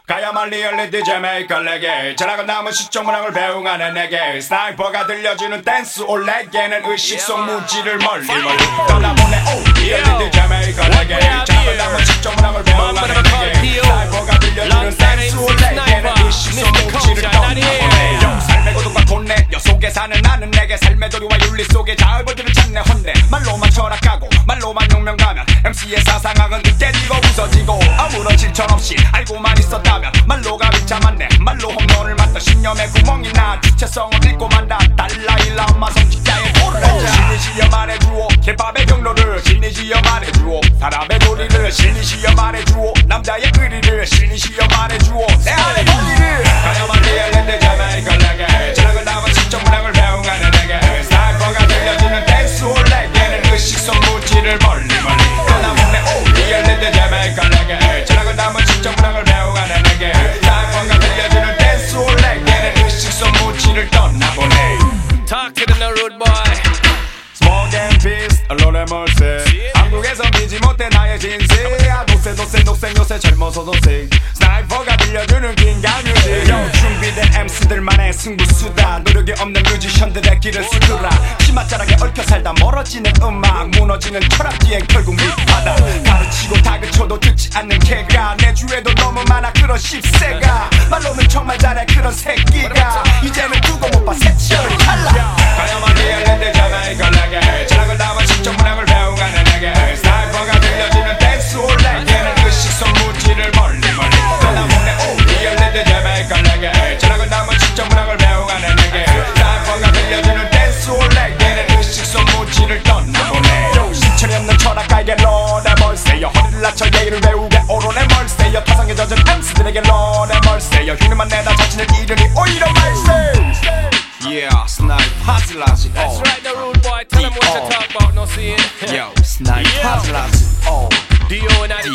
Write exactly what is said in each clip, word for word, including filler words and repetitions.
가야만 리얼리티 제메이커 레게 자락은 남은 시적 문학을 배웅하는 내게 스나이퍼가 들려주는 댄스 올레게는 의식 속 무지를 멀리 멀리 떠나보내 오 리얼리티 제메이커 레게 자락은 남은 시적 문학을 배웅하는 내게 스나이퍼가 들려주는 댄스 올레게는 의식 속 무지를 떠나보내 삶의 고독과 돈내 여속에 사는 나는 내게 삶의 도리와 윤리 속에 자을벌들을 찾네 혼내 말로만 철학하고 말로만 혁명가면 엠씨의 사상학은 때리고 부서지고 아무런 실천 없이 알고만 있었다 말로가 비참한데 말로 홈런을 맞던 신념의 구멍이 나 주체성을 잃고 만다 달라이 라마 성직자의 도를 신이 시여 말해주오 힙합의 경로를 신이 시여 말해주오 사람의 도리를 신이 시여 말해주오 남자의 의리를 신이 시여 말해주오 내 안의 권리를 가야만 리얼리티 제메이커 레게 자락을 남은 시적 문학을 배웅하는 내게 스나이퍼가 들려주는 댄스 홀레게는 의식 속 무지를 멀리 멀리 떠나보내 오 리얼리티 제메이커 레게 자락을 남은 시적 문학을 배웅하는 스나이퍼가 들려주는 댄스 올레게는 의식 속 무지를 떠나보내 Talk to the rude boy Smoke and peace, 언론의 멀세 한국에서 미지 못해 나의 진실 노세 노세 녹색 요새 젊어서 노세 스나이퍼가 들려주는 긴강 뮤직 준비된 엠씨들만의 승부수다 노력이 없는 뮤지션들의 길을 수두라 치맛자락에 얽혀 살다 멀어지는 음악 무너지는 철학 뒤엔 결국 밑바닥 가르치고 다그쳐도 듣지 않는 개가 내 주위에도 너무 많아 그런 십세가 말로는 정말 잘해 그런 새끼가 이제는 두고 못 봐 새치어를 탈락 가야만 리얼리티 제메이커 레게 자락을 담은 시적 문학을 배웅하는 내게 스나이퍼가 들려주는 댄스 올레게는 의식 속 무지를 멀리 멀리 떠나보내 오 리얼리티 제메이커 레게 자락을 담은 시적 문학을 배웅하는 내게 스나이퍼가 들려주는 댄스 올레게는 의식 속 무지를 떠나보내 실천이 없는 철학가에게 런의 멀세여 허리를 낮춰 예의를 배우게 오론의 멀세여 타성에 젖은 엠씨들에게 런의 멀세여 흉내만 내다 자신을 잃으니 오히려 말세 Yeah, snipe hustler지. That's right, the rude boy. Tell him what you talk about, no seeing. Yo, snipe hustler지. Oh, D O and I the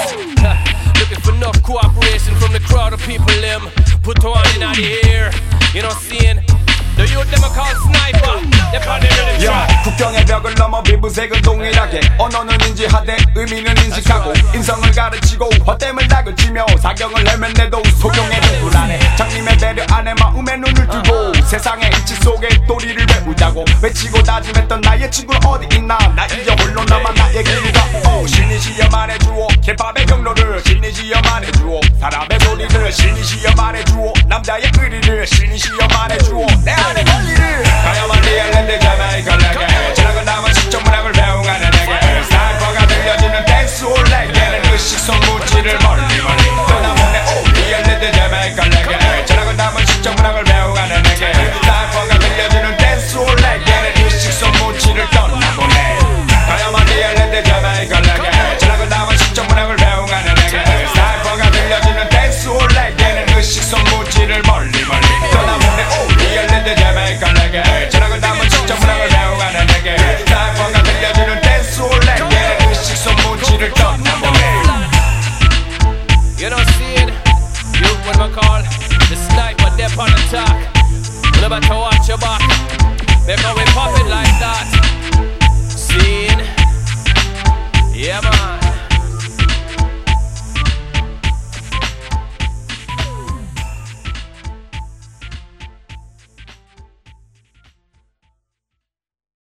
place. Looking for enough cooperation from the crowd of people. Them put on in the air. You know, seeing. The youth them are called sniper. They're probably really try. 국경의 벽을 넘어 피부색은 동일하게 언어는 인지하되 의미는 인식하고 인성을 가르치고 헛됨을 다그치며 사경을 내면내도 소경에는 불안해 장님의 배려 안에 마음의 눈을 뜨고 세상의 이치 속에 도리를 배우자고 외치고 다짐했던 나의 친구는 어디 있나 나 이제 홀로 남아 나의 길을 가 신이 시여 말해주오 힙합의 경로를 신이 시여 말해주오 사람의 도리를 신이 시여 말해주오 남자의 의리를 신이 시여 말해주오 내 안의 권리를 가야만 리얼리티 제메이커 레게 자락은 남은 시적 문학을 배웅하는 내게 스나이퍼가 들려주는 댄스 올레게는 의식 속 무지를 멀리 멀리